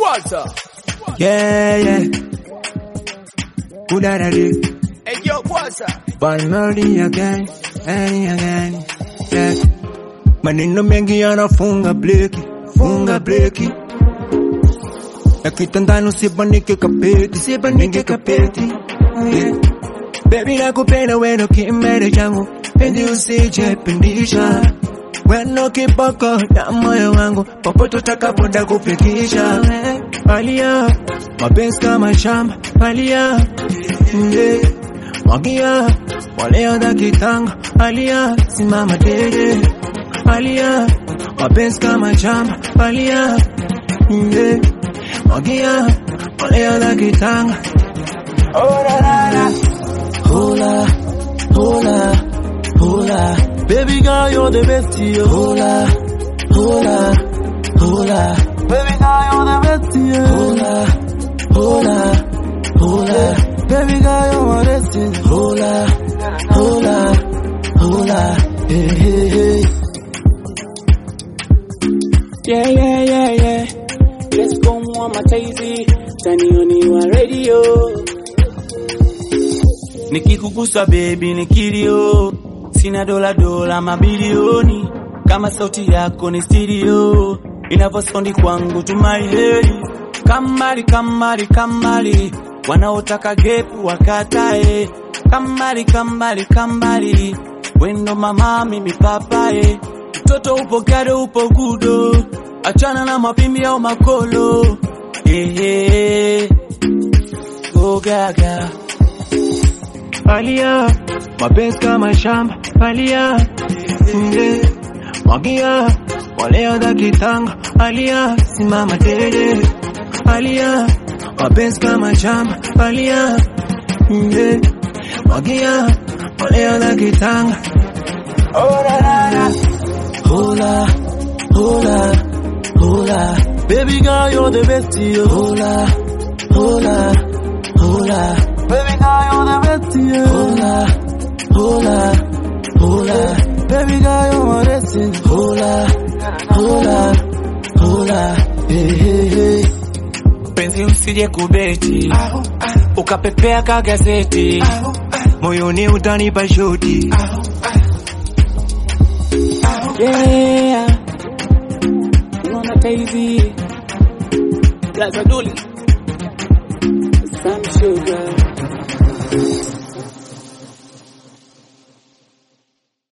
Water. Yeah. Who that is? Hey, yo, water. One melody again. Yeah. Maneno mengi yanafunga bleki. Nakitandani usibanike kapeti. Yeah. Baby nakupenda weno kimere changu, pendi usijepindisha. Weno kiboko na moyo wangu, popote utakapoenda kufikisha. Alia, mapenzi kama shamba, alia. Mwagia, waleo da kitanga, alia. Simama dede, alia. Mapenzi kama shamba, alia. Mwagia, waleo da kitanga. Oh la la. Hola, baby girl, you're the best, yo. Hola, baby girl, you're the best, yo. Hola, baby girl, you're my destiny. Hola, hey. Yeah. Let's go on my tazy. Tanioni wa radio. Nikikugusa baby nikilio, sina dola mabilioni, kama sauti yako ni stereo, inavyosondi kwangu tumaiheri. Kamari, wanaotaka gepu wakatae. Kamari, wendo mama mimi papae. Mtoto upo gado upo gudo, achana na mapimbi au makolo. Go gaga. Alia, mapenzi kama shamba, alia. Mwagia, waleo da kitanga, alia. Simama dede, alia. Mapenzi kama shamba, alia. Mwagia, waleo da kitanga. Oh la. Hola, baby girl, you're the best, yo. Hola, baby girl, you're the best, yo. Hola, baby girl, you're my destiny. Hola, hey. Penzi usije kubeti, ukapepea kagazeti, moyoni utanipa shoti. Yeah, you wanna tazy, Plaza Duli, some sugar.